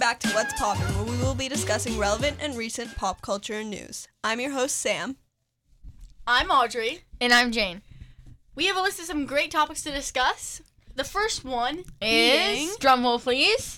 back to What's Poppin', where we will be discussing relevant and recent pop culture and news. I'm your host, Sam. I'm Audrey. And I'm Jane. We have a list of some great topics to discuss. The first one Is, drumroll please,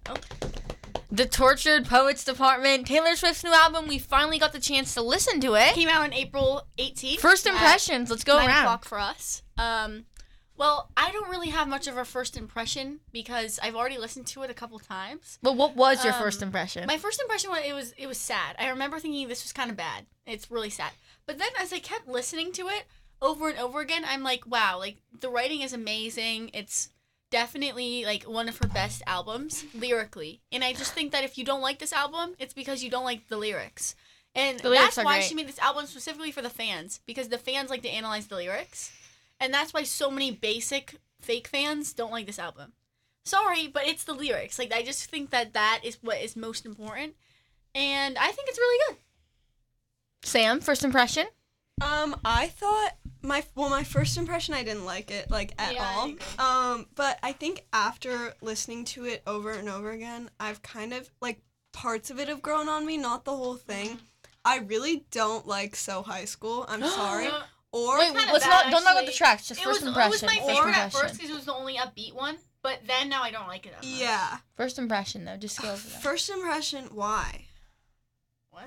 The Tortured Poets Department, Taylor Swift's new album. We finally got the chance to listen to it. Came out on April 18th. First impressions, let's go 9 around. o'clock for us. Well, I don't really have much of a first impression because I've already listened to it a couple times. But what was your first impression? My first impression was it was sad. I remember thinking this was kind of bad. It's really sad. But then as I kept listening to it over and over again, I'm like, wow, like the writing is amazing. It's definitely like one of her best albums lyrically. And I just think that if you don't like this album, it's because you don't like the lyrics. And that's why great. she made this album specifically for the fans, because the fans like to analyze the lyrics. And that's why so many basic fake fans don't like this album. Sorry, but it's the lyrics. Like, I just think that is what is most important. And I think it's really good. Sam, first impression? I thought my first impression, I didn't like it, at all. But I think after listening to it over and over again, I've kind of, parts of it have grown on me, not the whole thing. Mm-hmm. I really don't like So High School. I'm sorry. Or Wait, kinda let's bad, don't talk about the actually. tracks, just first impression. It was my First favorite at impression. first because it was the only upbeat one. But then now I don't like it that much. yeah. First impression, though, just go over that. First impression, why? What?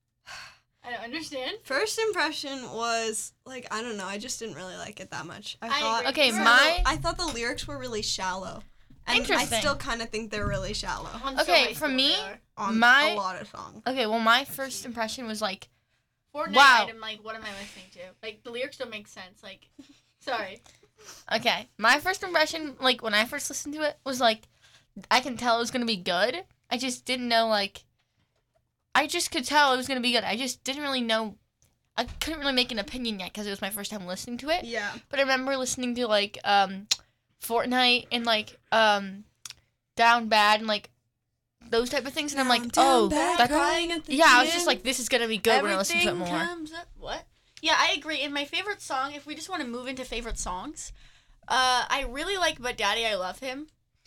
I don't understand. First impression was, I don't know, I just didn't really like it that much. I agree. Okay, I thought the lyrics were really shallow. And Interesting. I still kind of think they're really shallow On So Okay, High for School, me, they are. on My- a lot of songs. Okay, well, my first impression was Fortnite, Wow. I'm like, what am I listening to? The lyrics don't make sense. Sorry. okay, my first impression, when I first listened to it, was I can tell it was going to be good. I just didn't know, I just could tell it was going to be good. I just didn't really know. I couldn't really make an opinion yet because it was my first time listening to it. Yeah. But I remember listening to, Fortnite and, Down Bad and, those type of things. And I'm like, oh, that's... Yeah, I was just like, this is going to be good when I listen to it more. Comes up. What? Yeah, I agree. And my favorite song, if we just want to move into favorite songs, I really like But Daddy, I Love Him.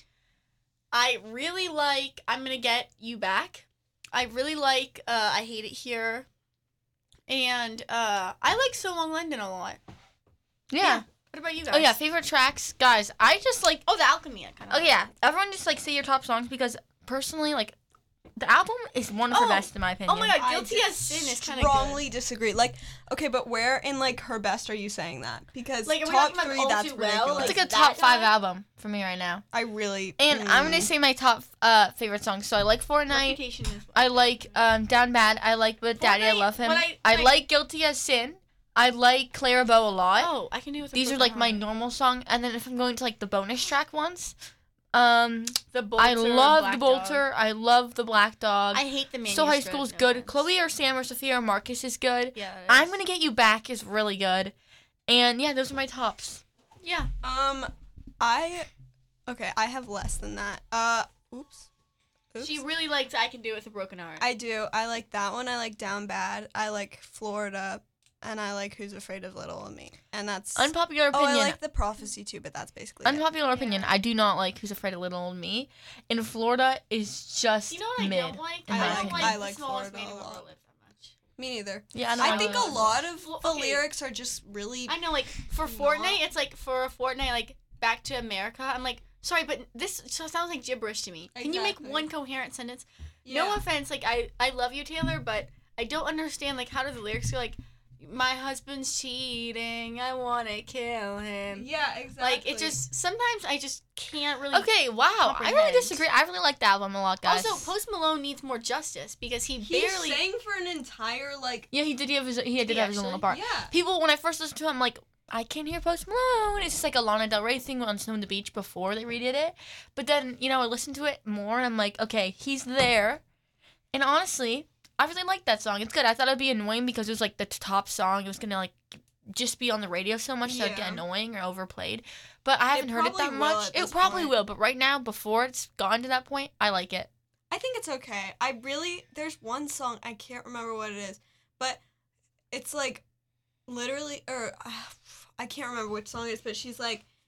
I really like I'm Gonna Get You Back. I really like I Hate It Here. And I like So Long London a lot. Yeah. What about you guys? Oh, yeah, favorite tracks. Guys, I just, Oh, The Alchemy. I kind of Oh, yeah. Everyone just, say your top songs because, personally, the album is one of her best, in my opinion. Oh my god, I Guilty as Sin is kind of strongly disagree. Okay, but where in her best are you saying that? Because are we top talking about 3, All that's Too Well? ridiculous. It's like a that top 5 guy? album for me right now. I really. And I'm going to say my top favorite songs. So I like Fortnite. Reputation is I like Down Bad. I like But Daddy, I Fortnite, Love Him. when I I- like Guilty as Sin. I like Clara Bow a lot. Oh, I can do with a These are broken my heart. normal song. And then if I'm going to the bonus track ones, The Bolter, I love Black the Dog. Bolter. I love the Black Dog. I hate the manuscript. So High School's no good. offense. Chloe or Sam or Sophia or Marcus is good. Yeah. it I'm is. Gonna Get You Back is really good. And yeah, those are my tops. Yeah. I have less than that. Oops. She really likes I Can Do It With a Broken Heart. I do. I like that one. I like Down Bad. I like Florida. And I like Who's Afraid of Little and Me. And that's... Unpopular Oh, opinion. I like The Prophecy too, but that's basically it. Unpopular opinion. I do not like Who's Afraid of Little Old Me. And Florida is just you know what mid. I don't like? in my I don't opinion. like I The like Smallest Florida Man a Who lot. Ever Lived that much. Me neither. Yeah, I know. I think a lot of the Okay. lyrics are just really... I know, for Fortnite, it's for a Fortnite, Back to America. I'm sorry, but this sounds like gibberish to me. Can you make Exactly. one coherent sentence? Yeah. No offense, I love you, Taylor, but I don't understand, how do the lyrics go, my husband's cheating, I want to kill him. Yeah, exactly. It just, sometimes I just can't really... Okay, wow. I really comprehend. disagree. I really like the album a lot, guys. Also, Post Malone needs more justice because he He barely... sang for an entire, yeah, he did have his own little actually? part. Yeah. People, when I first listened to him, I'm like, I can't hear Post Malone. It's just like a Lana Del Rey thing on Snow on the Beach before they redid it. But then, I listened to it more and I'm like, okay, he's there. And honestly, I really like that song. It's good. I thought it'd be annoying because it was the top song. It was gonna just be on the radio so much that it'd get Yeah. annoying or overplayed. But I haven't heard it probably that will much. at It this probably point. will, but right now, before it's gotten to that point, I like it. I think it's okay. There's one song, I can't remember what it is, but it's literally, I can't remember which song it is, but she's like,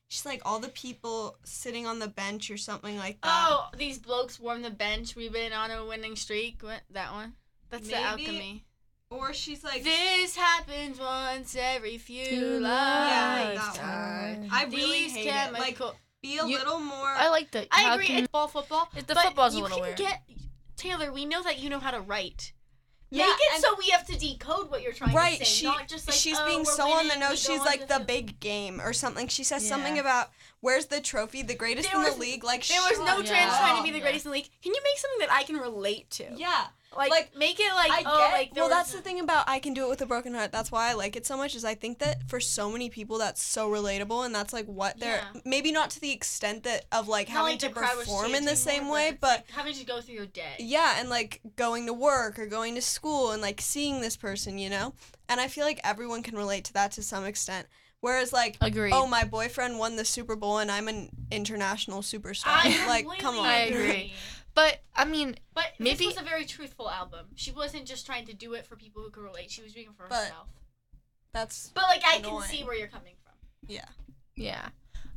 she's like all the people sitting on the bench or something like that. Oh, these blokes warm the bench. We've been on a winning streak. What, that one? That's the alchemy. Or she's like, this happens once every few yeah, lives. that one. I really hate it. Like, be a little more. I like the. I agree. It's football. The football's a little weird. Taylor, we know that you know how to write. Yeah, Make it so we have to decode what you're trying to say, not just like, she's being we're so winning, on the nose. She's like the field. big game or something. She says something about where's the trophy, the greatest in the league. Like there was no trans up. trying to be the greatest in the league. Can you make something that I can relate to? Yeah. Like make it like well, that's the thing about I Can Do It With a Broken Heart. That's why I like it so much. Is I think that for so many people that's so relatable, and that's like what they're maybe not to the extent that of like having to perform in the same way, but like having to go through your day. Yeah, and like going to work or going to school and like seeing this person, you know. And I feel like everyone can relate to that to some extent. Whereas like, Agreed. Oh, my boyfriend won the Super Bowl and I'm an international superstar. Like, come on. I agree. But I mean, maybe this was a very truthful album. She wasn't just trying to do it for people who could relate. She was doing it for herself. But like I annoying. can see where you're coming from. Yeah. Yeah.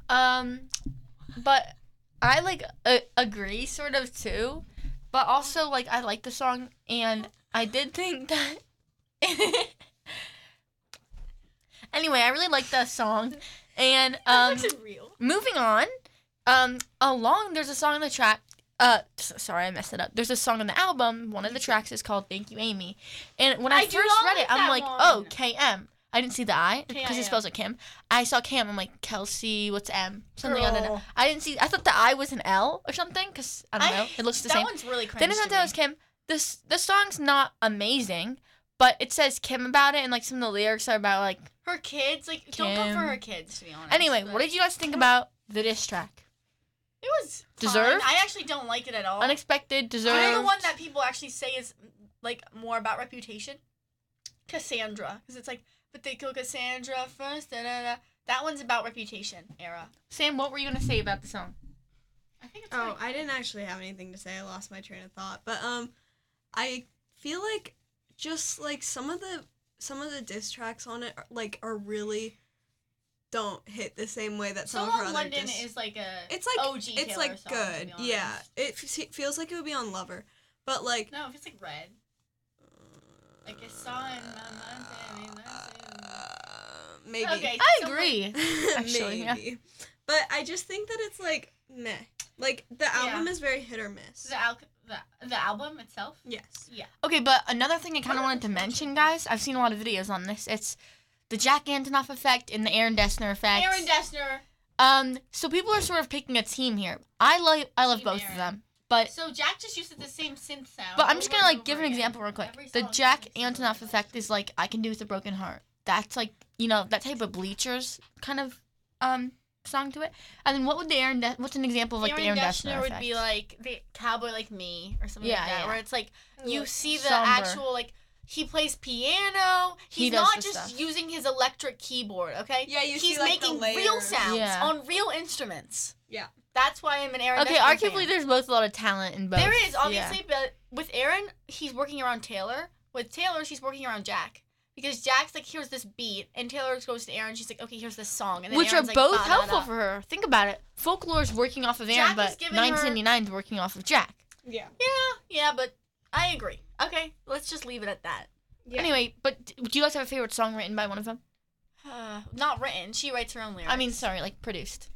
But I like agree sort of too. But also like I like the song and I did think that. Anyway, I really like that song, and moving on, there's a song on the track. Sorry, I messed it up. There's a song on the album. One of the tracks is called "Thank You, Amy," and when I first read it, I'm like, "Oh, KM." I didn't see the I because it spells like Kim. I saw Kim. I'm like, Kelsey. What's M? Something I don't know. I didn't see. I thought the I was an L or something because I don't know. It looks the same. That one's really cringe. Then it turns out it was Kim. The song's not amazing, but it says Kim about it, and like some of the lyrics are about like her kids. Like Kim. Don't go for her kids, to be honest. Anyway, what did you guys think about the diss track? It was Deserved. I actually don't like it at all. Unexpected. Deserved. I know the one that people actually say is like more about reputation. Cassandra, because it's like, but they kill Cassandra first. Da, da, da. That one's about reputation era. Sam, what were you gonna say about the song? I think it's. I didn't actually have anything to say. I lost my train of thought. But I feel like just like some of the diss tracks on it are really don't hit the same way that some of her other London is like a OG it's Taylor like song, good. Yeah, it feels like it would be on Lover, but like no, if it's like Red. Like a song in my maybe. Okay, I agree. Actually, maybe. yeah. But I just think that it's like meh. Like the album is very hit or miss. The album itself? Yes. Yeah. Okay, but another thing I kind of wanted to mention, guys, I've seen a lot of videos on this. It's the Jack Antonoff effect and the Aaron Dessner effect. Aaron Dessner. So people are sort of picking a team here. I love both of them, but so Jack just uses the same synth sound. but I'm just gonna like give an example real quick. The Jack Antonoff effect is like I Can Do With a Broken Heart. That's like that type of Bleachers kind of song to it. And then what would what's an example of like the Aaron Dessner effect? Would be like the Cowboy Like Me or something like that, where it's like you see the somber. actual like he plays piano. He's not just using his electric keyboard, okay? Yeah, he's see like making the layers. real sounds on real instruments. Yeah. That's why I'm an Aaron Okay, Dessner arguably fan. there's both a lot of talent in both. There is, obviously, but with Aaron, he's working around Taylor. With Taylor, she's working around Jack. Because Jack's like, here's this beat, and Taylor goes to Aaron, she's like, okay, here's this song. And then Which Aaron's are like, both ba-da-da. helpful for her. Think about it. Folklore's working off of Aaron, but 1999 is working off of Jack. Yeah. Yeah, but I agree. Okay, let's just leave it at that. Yeah. Anyway, but do you guys have a favorite song written by one of them? Not written. She writes her own lyrics. I mean, sorry, like produced.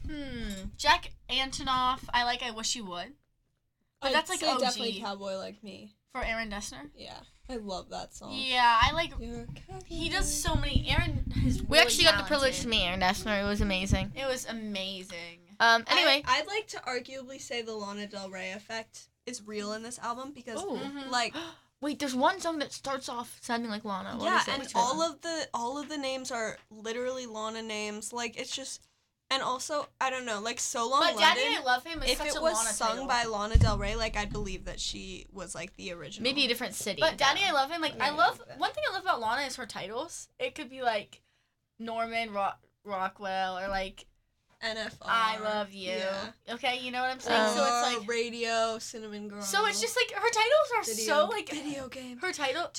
Jack Antonoff, I like I Wish You Would. But that's like OG. Definitely Cowboy Like Me. For Aaron Dessner? Yeah. I love that song. Yeah, I like... He does so many... Aaron is We really actually got the talented. privilege to meet Aaron Dessner. It was amazing. It was amazing. Anyway. I'd like to arguably say the Lana Del Rey effect is real in this album because, like... Wait, there's one song that starts off sounding like Lana. What yeah, is it? and all of the names are literally Lana names. Like, it's just... And also, I don't know, like, So Long But London, Daddy, I Love Him is if such it a was Lana sung title. by Lana Del Rey, like, I'd believe that she was, like, the original. Maybe a different city. But Daddy, I Love Him, like, Yeah, one thing I love about Lana is her titles. It could be, like, Norman Rockwell, or, like, NFR. I love you. Yeah. Okay, you know what I'm saying? So it's like radio, cinnamon girl. So it's just like her titles are so like video game. her title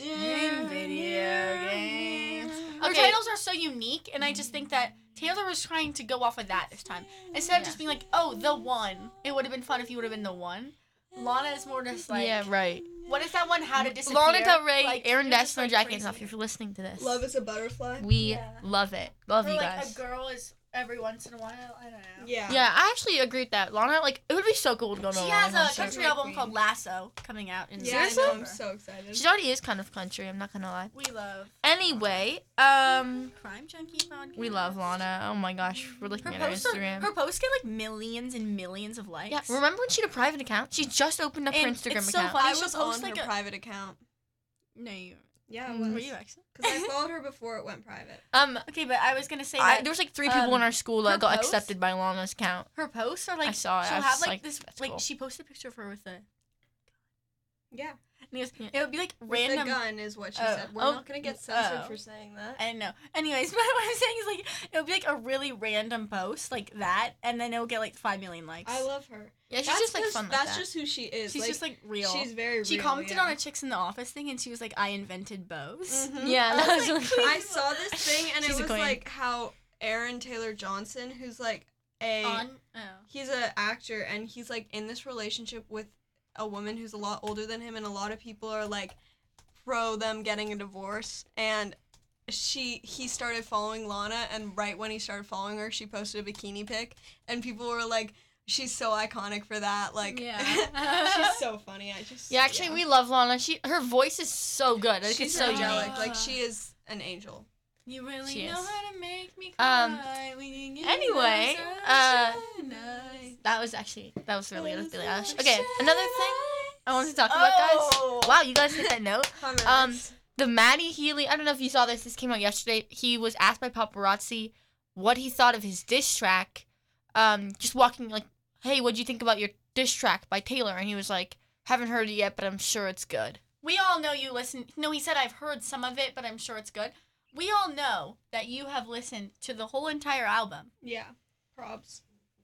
Video games. Her Okay. titles are so unique, and I just think that Taylor was trying to go off of that this time instead of just being like, oh, the one. It would have been fun if you would have been the one. Lana is more just like yeah, right. What is that one? How to Disappear? Lana Del Rey, Like, Aaron you're just, Dessler, like, Jack crazy. Antonoff, if you're listening to this. Love is a butterfly. We Yeah. love it. Love Or you like guys. a girl is every once in a while. I don't know. Yeah. Yeah, I actually agree with that. Lana, like, it would be so cool to go to She Lana has a concert. country Great album queen. called Lasso coming out in Yeah, I know. September. I'm so excited. She already is kind of country, I'm not gonna lie. We love Anyway, Crime Junkie podcast. we love Lana. Oh my gosh, we're looking at her Instagram. Her posts get like millions and millions of likes. Yeah, remember when she had a private account? She just opened up her And Instagram it's so account. funny. I She'll was post, on like, her a- private account. No, you. Yeah, Mm. Were you actually? Because I followed her before it went private. Okay, but I was gonna say that There was like 3 people in our school that her got posts- accepted by Lana's account. her posts are like I saw it. she'll I was have just like like, this that's like cool. she posted a picture of her with a Yeah. and it, was, Yeah. it would be like With random. the gun is what she Oh. said. We're Oh. not going to get censored Oh. for saying that. I don't know. Anyways, but what I'm saying is like it would be like a really random post like that, and then it will get like 5 million likes. I love her. Yeah, she's That's just like 'cause fun like That's that. just who she is. She's just like real. She's very She real. commented yeah. on a Chicks in the Office thing, and she was like, "I invented bows." Mhm. Yeah, I that was was like, really I saw this thing and She's it a was queen. like how Aaron Taylor Johnson, who's like he's an actor and he's like in this relationship with a woman who's a lot older than him, and a lot of people are like pro them getting a divorce, and he started following Lana, and right when he started following her she posted a bikini pic and people were like, she's so iconic for that, like Yeah. she's so funny. Yeah, actually, we love Lana. Her voice is so good. Like, she's it's so angelic. unique. Like she is an angel. You really She know is. how to make me Um, cry when you get anyway, that was really good with Billie Eilish. Okay, another thing I wanted to talk about, Oh. guys. Wow, you guys hit that note. Comments. The Maddie Healy, I don't know if you saw this. This came out yesterday. He was asked by paparazzi what he thought of his diss track. Just walking like, hey, what'd you think about your diss track by Taylor? And he was like, haven't heard it yet, but I'm sure it's good. We all know you listen. No, he said I've heard some of it, but I'm sure it's good. We all know that you have listened to the whole entire album. Yeah, props.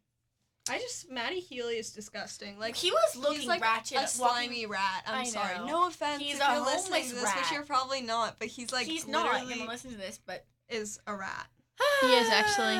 Maddie Healy is disgusting. Like He was looking he's like ratchet, a slimy rat. I'm I sorry. know. No offense He's if a you're listening homeless to this, rat. which you're probably not. But he's like he's not literally gonna listen to this, but is a rat. He is actually.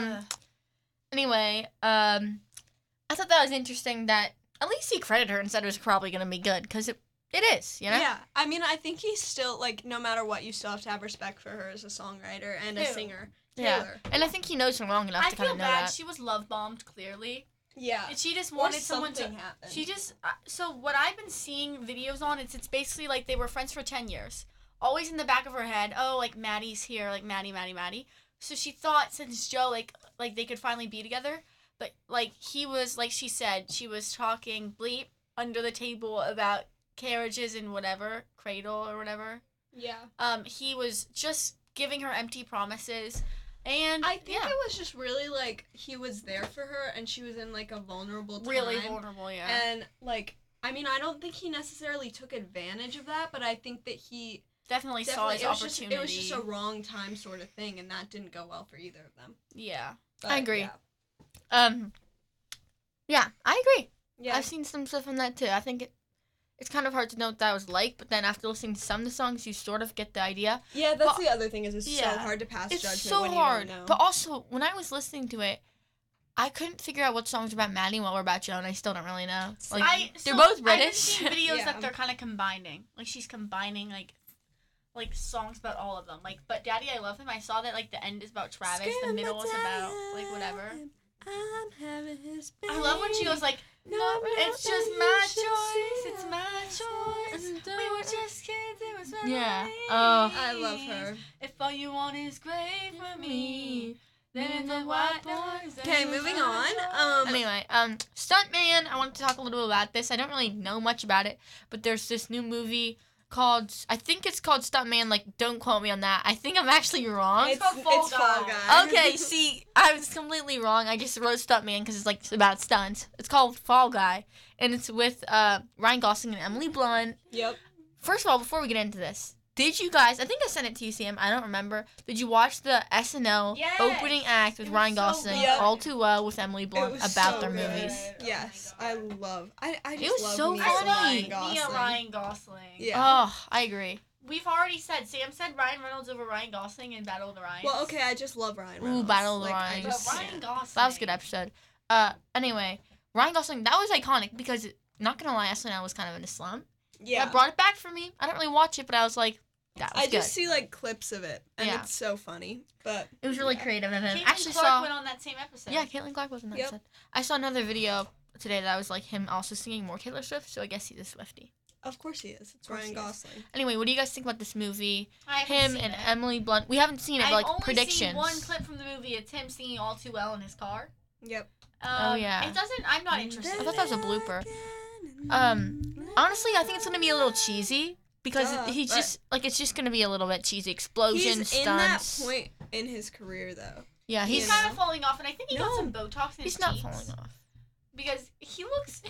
Anyway, I thought that was interesting that at least he credited her and said it was probably going to be good, because it is, you know? Yeah, I mean, I think he's still like, no matter what, you still have to have respect for her as a songwriter and a Who? singer. Yeah. Taylor. And I think he knows her long enough I to kind feel of know bad. that. She was love bombed clearly. Yeah. And she just Or wanted someone to. something happened. She just so what I've been seeing videos on, it's basically like they were friends for 10 years. Always in the back of her head, oh, like Maddie's here, like Maddie. So she thought since Joe like they could finally be together, but like he was, like she said, she was talking bleep under the table about carriages and whatever, cradle or whatever. Yeah. He was just giving her empty promises. And I think yeah, it was just really like he was there for her and she was in like a vulnerable time. really vulnerable, yeah. And like, I mean, I don't think he necessarily took advantage of that, but I think that he Definitely saw his it was opportunity. it was just a wrong time sort of thing, and that didn't go well for either of them. Yeah. But, I agree. Yeah. Yeah, I agree. Yeah. I've seen some stuff on that too. I think it's kind of hard to know what that was like, but then after listening to some of the songs, you sort of get the idea. Yeah, that's But- the other thing is it's so yeah. hard to pass It's judgment so when hard. you don't know. But also, when I was listening to it, I couldn't figure out what songs were about Maddie and what were about Joe, and I still don't really know. Like, they're both I've been British. seeing videos Yeah. that they're kind of combining. Like she's combining like songs about all of them. Like, but Daddy, I Love Him. I saw that like the end is about Travis, the middle is about like whatever. I'm having his I love when she goes like, No, "It's just my choice. It's my choice. We were just kids. It was my Yeah. life. Oh. I love her. If all you want is great for me, then the white boys. Okay, moving on. Anyway, Stuntman, I wanted to talk a little bit about this. I don't really know much about it, but there's this new movie I think it's called Stuntman, like, don't quote me on that. I think I'm actually wrong. It's called Fall Fall Guy. Guy. Okay, see, I was completely wrong. I just wrote Stuntman because it's, like, about stunts. It's called Fall Guy, and it's with Ryan Gosling and Emily Blunt. Yep. First of all, before we get into this, Did you guys? I think I sent it to you, Sam. I don't remember. Did you watch the SNL Yes. opening act with It was Ryan so Gosling, good. All Too Well with Emily Blunt was about so their good. movies? Yes, Oh my I God. love. I just It was love so Mia funny. Ryan Mia Gosling. Ryan Gosling. Yeah. Oh, I agree. We've already said, Sam said Ryan Reynolds over Ryan Gosling in Battle of the Ryans. Well, okay, I just love Ryan Ooh, Reynolds. Battle of the Like, I Ryans. But just- Ryan Gosling. That was a good episode. Anyway, Ryan Gosling, that was iconic because, not gonna lie, SNL was kind of in a slump. Yeah. That brought it back for me. I don't really watch it, but I was like, that was I good. just see like clips of it, and Yeah. it's so funny. But It was really yeah. creative. And then Caitlin actually Clark saw. went on that same episode. Yeah, Caitlin Clark was in that Yep. episode. I saw another video today that was like him also singing more Taylor Swift, so I guess he's a Swiftie. Of course he is. It's course Ryan he is. Gosling. Anyway, what do you guys think about this movie? I haven't Him seen and it. Emily Blunt. We haven't seen it, I've but like only predictions. seen one clip from the movie. It's him singing All Too Well in his car. Yep. Oh, yeah. It doesn't. I'm not interested. I thought that was a blooper. Honestly, I think it's gonna be a little cheesy because Duh, he's but- just like it's just gonna be a little bit cheesy. Explosion He's stunts. in that point in his career, though. Yeah, He's he's You kind know? of falling off, and I think he got No. some Botox in his he's not cheeks. falling off. Because he looks.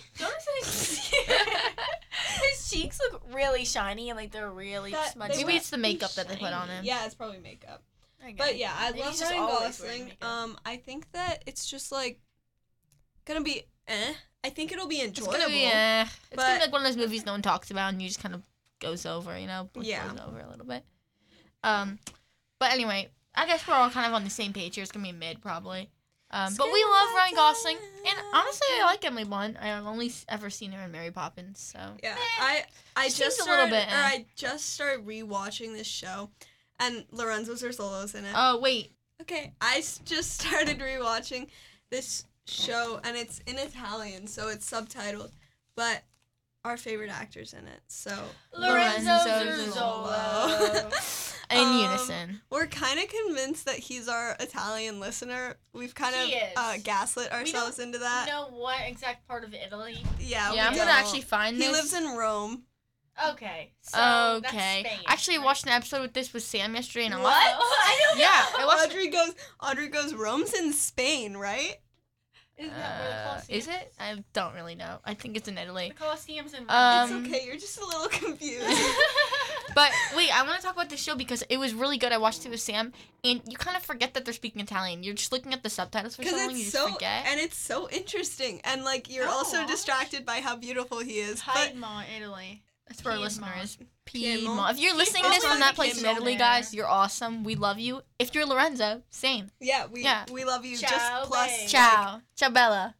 His cheeks look really shiny and like they're really That- smudgy. Maybe it's the makeup that they put on him. Yeah, it's probably makeup. Okay. But yeah, I Maybe love he's just Ryan always wearing Gosling. makeup. I think that it's just like gonna be I think it'll be It's enjoyable. gonna be it's gonna be but- like one of those movies no one talks about and you just kind of goes over, you know, Yeah. goes over a little bit. But anyway, I guess we're all kind of on the same page here. It's gonna be a mid probably. But we love Ryan Gosling, and honestly, I like Emily Blunt. I've only ever seen her in Mary Poppins, so Yeah, Eh, I she just seems a little started, bit, or eh. I just started rewatching this show, and Lorenzo Zerzolo's in it. Oh wait, Okay, just started rewatching this show, and it's in Italian, so it's subtitled, but our favorite actor's in it, so Lorenzo Lorenzo Zerzolo. in Um, unison. we're kind of convinced that he's our Italian listener. We've kind He of is. gaslit ourselves into that. know what exact part of Italy? Yeah, Yeah, I'm we gonna don't. actually find He this. lives in Rome. Okay. So Okay. That's Spain, Actually, I right? watched an episode with this with Sam yesterday, and I What? laughed. I don't know. Yeah, I watched. Audrey goes. Rome's in Spain, right? Isn't that where the Colosseum Is it? I don't really know. I think it's in Italy. The Colosseum's in Um, It's okay. You're just a little confused. But wait, I want to talk about this show because it was really good. I watched it with Sam, and you kind of forget that they're speaking Italian. You're just looking at the subtitles for so Because long, you it's just so forget. and it's so interesting, and like you're Oh, also gosh. distracted by how beautiful he is. But Piedmont, Italy. That's for our Piedmont. listeners. Piedmont. Piedmont. If you're Keep listening to this on from that the place in Piedmont Italy, there. guys, you're awesome. We love you. If you're Lorenzo, same. yeah, Yeah. we love you. Ciao, just plus babe. Ciao. Ciao, Bella.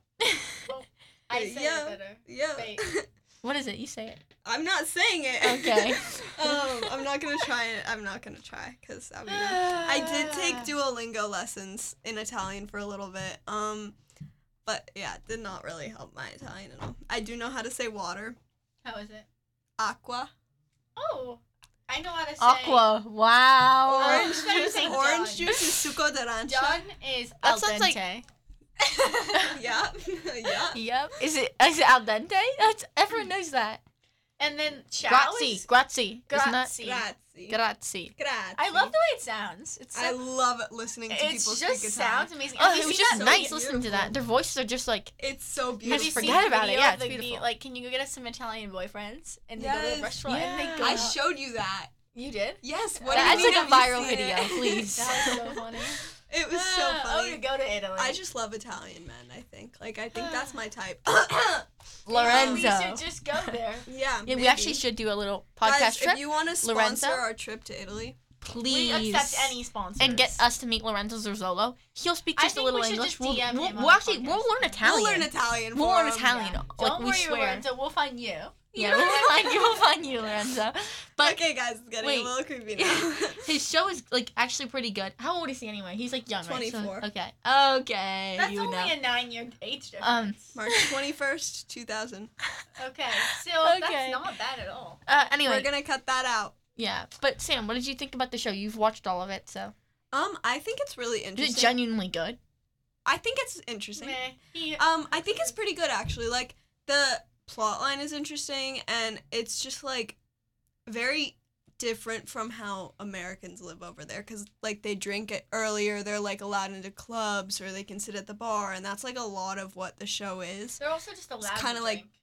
I say Yeah. it better. Yeah. Wait. What is it? You say it. I'm not saying it. Okay. I'm not gonna try it. I'm not gonna try because I did take Duolingo lessons in Italian for a little bit. But yeah, it did not really help my Italian at all. I do know how to say water, How is it? aqua, Oh, I know how to say. Aqua. Wow. orange I juice. say Orange done. juice is succo d'arancia. Done is That al sounds like- dente. yeah, yeah. Yep. Is it al dente? That's everyone knows that. And then ciao Grazie. is Grazie. Isn't that? grazie. Grazie. Grazie. Grazie. I love the way it sounds. It's I so, love listening to it people just speak Italian. sounds amazing. Oh, Have you it was seen just that nice video? listening to that. Their voices are just like It's so Have beautiful. you forget seen the about it. video Yeah, of it's the beautiful. like, can you go get us some Italian boyfriends? And they go to Yes. the restaurant and they go. I out. showed you that. You did? Yes. What That's do you like mean a have you viral seen video, it? please. That was so funny. It was so Oh, funny. to go to Italy. I just love Italian men, I think. Like, I think that's my type. Lorenzo. We should just go there. yeah, Yeah, we maybe. actually should do a little podcast Guys, trip. if you want to sponsor Lorenzo? our trip to Italy, Please. We accept any sponsors. And get us to meet Lorenzo Zerzolo. He'll speak I just a think little we should English. just We'll, DM we'll, him we'll on the actually we'll podcast. learn Italian. we'll learn Italian. We'll for learn him. Italian. Yeah. Like Don't we worry, swear. Lorenzo. We'll find you. Yeah, we'll find you. We'll find you, Lorenzo. But Okay, guys, it's getting wait. a little creepy now. his show is like actually pretty good. How old is he anyway? He's like young, right? 24. So, okay. Okay. That's you only know. a 9-year age difference. March 21st, 2000. Okay, still, Okay. that's not bad at all. Anyway, We're gonna cut that out. yeah. But Sam, what did you think about the show? You've watched all of it, so I think it's really is interesting. it genuinely good? I think it's interesting. Meh. He, I think it's pretty good actually. Like the plot line is interesting and it's just like very different from how Americans live over there cuz like they drink it earlier, they're like allowed into clubs or they can sit at the bar and that's like a lot of what the show is. they're also just allowed kinda to like- drink.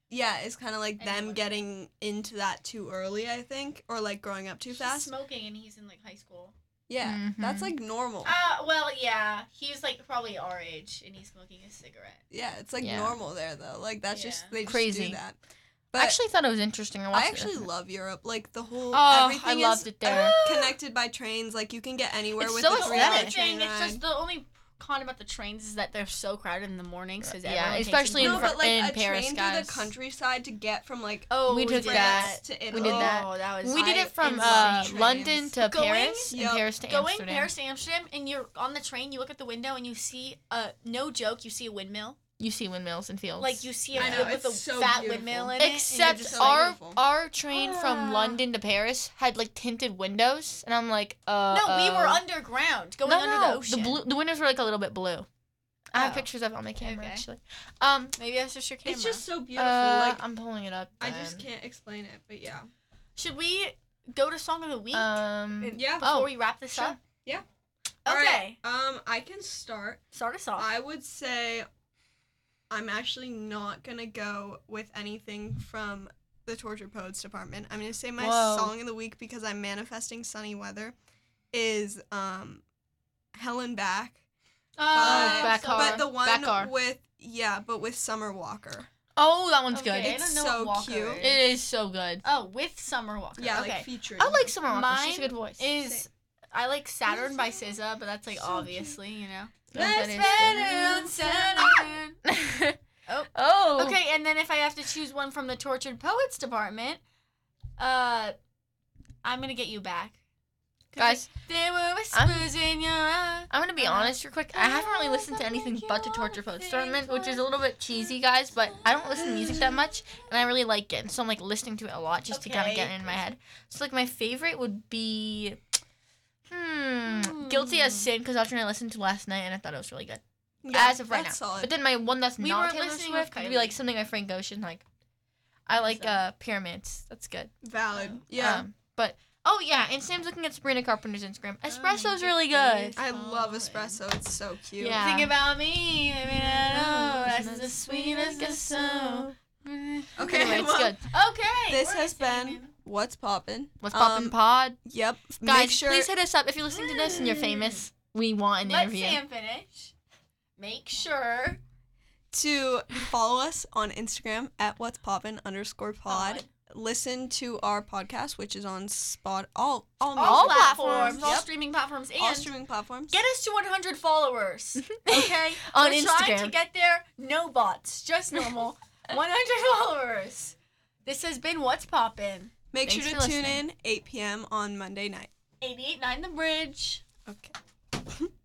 it's kind of like them Anyone. getting into that too early, I think, or like growing up too He's fast. smoking and he's in like high school. Yeah, that's Mhm. like normal. Well, yeah. He's like probably our age and he's smoking a cigarette. Yeah, it's like Yeah. normal there though. Like that's Yeah. just they just Crazy. do that. I But actually thought it was interesting. I watched actually it. love Europe. Like the whole Oh, everything I loved is it there. connected by trains. Like you can get anywhere It's with so a The three only hour aesthetic. train thing, it's just ride. the only con about the trains is that they're so crowded in the mornings because Yeah, everyone especially takes in No, it. Fr- but like in a Paris, train guys. through the countryside to get from like Oh, We took did that. to We Italy. did that. Oh, that was We did I it from insane London trains. to Going- Paris and Yep. Paris to Going Amsterdam. Paris to Amsterdam, and you're on the train. You look at the window and you see no joke, you see a windmill. You see windmills and fields. Like you see a I know, field with a it's so fat beautiful. windmill in it. and you're Except just so like, beautiful. our train from Ah. London to Paris had like tinted windows, and I'm like, no, we were underground, going no, under no, the ocean. the windows were like a little bit blue. I have Oh. pictures of it on my camera Okay. actually. Maybe that's just your camera. It's just so beautiful. Like I'm pulling it up. I just then. can't explain it, but yeah. Should we go to song of the week? Yeah. Before oh, we wrap this sure. up. Yeah. Okay. All right, I can start. Start us off. I would say I'm actually not gonna go with anything from the Tortured Poets department. I'm gonna say my Whoa. song of the week because I'm manifesting sunny weather is Helen Back. Back so- car. But the one Backar. with Summer Walker. Oh, that one's Okay, good. I It's don't know so what Walker cute. is. It is so good. Oh, with Summer Walker. Yeah, okay. like featuring. I like her. Summer Walker. She has a good voice. Is I like Saturn by SZA, but that's like So cute. obviously, you know. Yes, Let's that bet it on Saturn. Oh. Oh. Okay, and then if I have to choose one from the Tortured Poets department, I'm gonna get you back. 'Cause Guys, there were whispers in your eye. I'm gonna be honest real quick. I haven't really listened to anything but the Torture Poets Tournament, which is a little bit cheesy, guys, but I don't listen to music that much, and I really like it. So I'm like listening to it a lot just to kind of get it in my head. So like my favorite would be, Guilty as Sin, because I was trying to listen to last night and I thought it was really good. Yeah, As of right now. that's solid. But then my one that's We not were Taylor listening Swift with would be like Kylie. something by Frank Ocean. Like, I like So- Pyramids. That's good. Valid. Yeah. But oh yeah, and Sam's looking at Sabrina Carpenter's Instagram. Espresso's my really goodness. good. I love espresso. It's so cute. Yeah. Think about me, maybe I know that's the sweetest of so. Okay, Anyway, it's well, good. Okay. This we're has been listening. What's Poppin'. What's poppin' pod? Yep. Guys, Make sure please hit us up if you're listening to this and you're famous. We want an Let interview. Sam finish. Make sure. to follow us on Instagram at What's Poppin' _pod. Listen to our podcast, which is on all All platforms. platforms, all Yep. streaming platforms, and all streaming platforms. get us to 100 followers. Okay, On We're trying to Instagram. get there. No bots, just normal. 100 followers. This has been What's Poppin'. Make Thanks sure for to tune listening. in 8 p.m. on Monday night. 88.9 The Bridge. Okay.